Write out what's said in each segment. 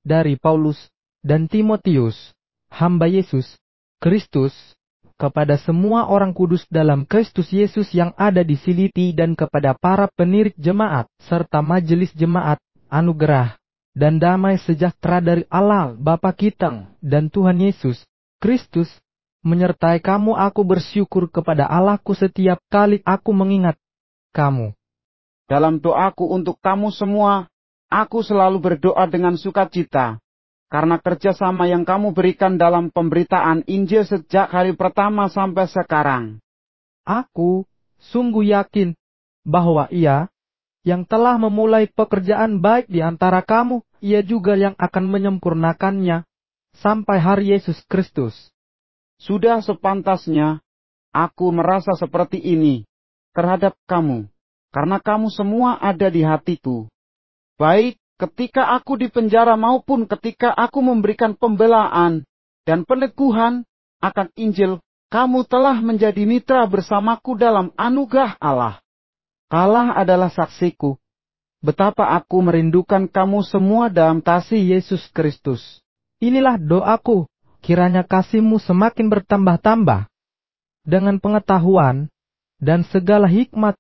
dari Paulus dan Timotius, hamba Yesus Kristus, kepada semua orang kudus dalam Kristus Yesus yang ada di Filipi dan kepada para penirik jemaat serta majelis jemaat, anugerah dan damai sejahtera dari Allah Bapa kita dan Tuhan Yesus Kristus menyertai kamu. Aku bersyukur kepada Allahku setiap kali aku mengingat kamu. Dalam doaku untuk kamu semua, aku selalu berdoa dengan sukacita, karena kerjasama yang kamu berikan dalam pemberitaan Injil sejak hari pertama sampai sekarang. Aku sungguh yakin bahwa Ia yang telah memulai pekerjaan baik di antara kamu, Ia juga yang akan menyempurnakannya sampai hari Yesus Kristus. Sudah sepantasnya aku merasa seperti ini terhadap kamu, karena kamu semua ada di hatiku. Baik ketika aku di penjara maupun ketika aku memberikan pembelaan dan peneguhan akan Injil, kamu telah menjadi mitra bersamaku dalam anugerah Allah. Allah adalah saksiku, betapa aku merindukan kamu semua dalam kasih Yesus Kristus. Inilah doaku, kiranya kasihmu semakin bertambah-tambah dengan pengetahuan dan segala hikmat,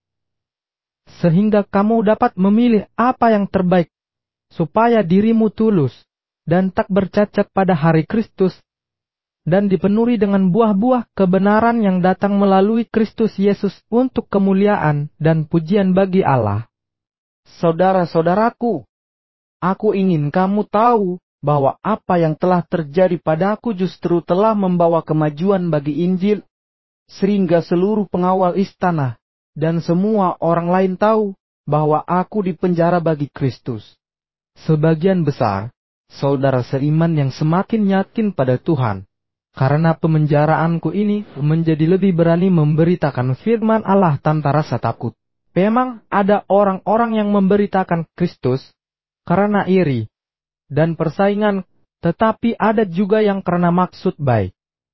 sehingga kamu dapat memilih apa yang terbaik, supaya dirimu tulus dan tak bercacat pada hari Kristus, dan dipenuhi dengan buah-buah kebenaran yang datang melalui Kristus Yesus untuk kemuliaan dan pujian bagi Allah. Saudara-saudaraku, aku ingin kamu tahu bahwa apa yang telah terjadi padaku justru telah membawa kemajuan bagi Injil, sehingga seluruh pengawal istana dan semua orang lain tahu bahwa aku dipenjara bagi Kristus. Sebagian besar saudara seiman yang semakin yakin pada Tuhan, karena pemenjaraanku ini menjadi lebih berani memberitakan firman Allah tanpa rasa takut. Memang ada orang-orang yang memberitakan Kristus karena iri dan persaingan, tetapi ada juga yang karena maksud baik.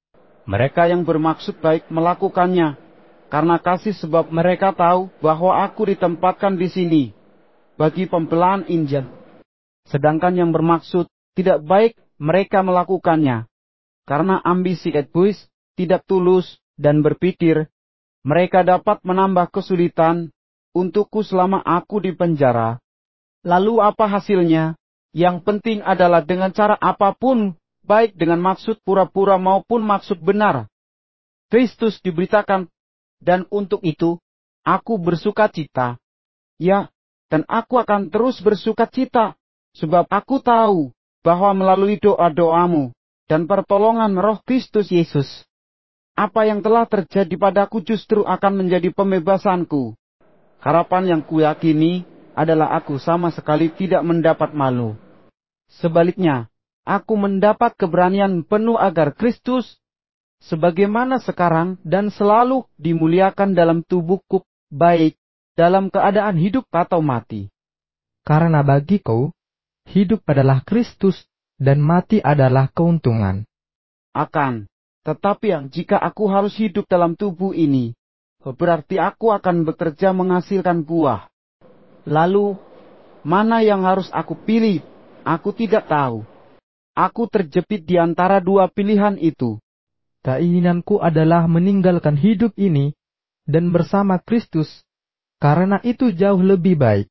Mereka yang bermaksud baik melakukannya karena kasih, sebab mereka tahu bahwa aku ditempatkan di sini bagi pembelaan Injil. Sedangkan yang bermaksud tidak baik, mereka melakukannya karena ambisi egois, tidak tulus, dan berpikir mereka dapat menambah kesulitan untukku selama aku di penjara. Lalu apa hasilnya? Yang penting adalah dengan cara apapun, baik dengan maksud pura-pura maupun maksud benar, Kristus diberitakan, dan untuk itu aku bersukacita. Ya, dan aku akan terus bersukacita, sebab aku tahu bahwa melalui doa-doamu dan pertolongan Roh Kristus Yesus, apa yang telah terjadi padaku justru akan menjadi pembebasanku. Harapan yang kuyakini adalah aku sama sekali tidak mendapat malu. Sebaliknya, aku mendapat keberanian penuh agar Kristus, sebagaimana sekarang dan selalu dimuliakan dalam tubuhku, baik dalam keadaan hidup atau mati. Karena bagiku, hidup adalah Kristus, dan mati adalah keuntungan. Akan tetapi jika aku harus hidup dalam tubuh ini, berarti aku akan bekerja menghasilkan buah. Lalu, mana yang harus aku pilih? Aku tidak tahu. Aku terjepit di antara dua pilihan itu. Keinginanku adalah meninggalkan hidup ini dan bersama Kristus, karena itu jauh lebih baik.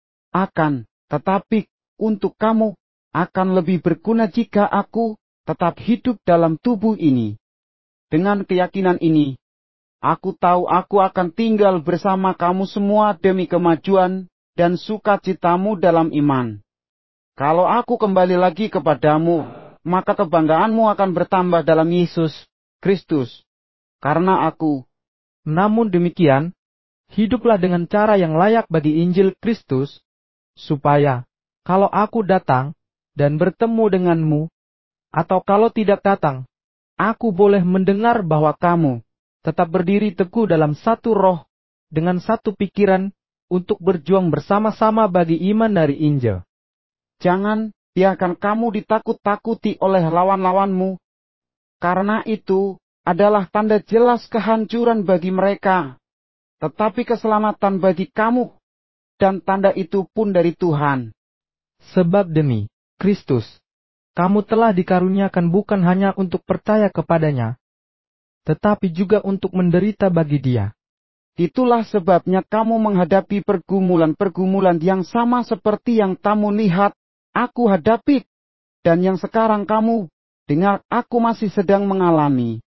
Akan tetapi untuk kamu, akan lebih berguna jika aku tetap hidup dalam tubuh ini. Dengan keyakinan ini, aku tahu aku akan tinggal bersama kamu semua demi kemajuan dan sukacitamu dalam iman. Kalau aku kembali lagi kepadamu, maka kebanggaanmu akan bertambah dalam Yesus Kristus. Karena aku, namun demikian, hiduplah dengan cara yang layak bagi Injil Kristus, supaya kalau aku datang dan bertemu denganmu, atau kalau tidak datang, aku boleh mendengar bahwa kamu tetap berdiri teguh dalam satu roh, dengan satu pikiran, untuk berjuang bersama-sama bagi iman dari Injil. Jangan biarkan kamu ditakut-takuti oleh lawan-lawanmu, karena itu adalah tanda jelas kehancuran bagi mereka, tetapi keselamatan bagi kamu, dan tanda itu pun dari Tuhan. Sebab demi Kristus, kamu telah dikaruniakan bukan hanya untuk percaya kepadanya, tetapi juga untuk menderita bagi Dia. Itulah sebabnya kamu menghadapi pergumulan-pergumulan yang sama seperti yang kamu lihat aku hadapi, dan yang sekarang kamu dengar aku masih sedang mengalami.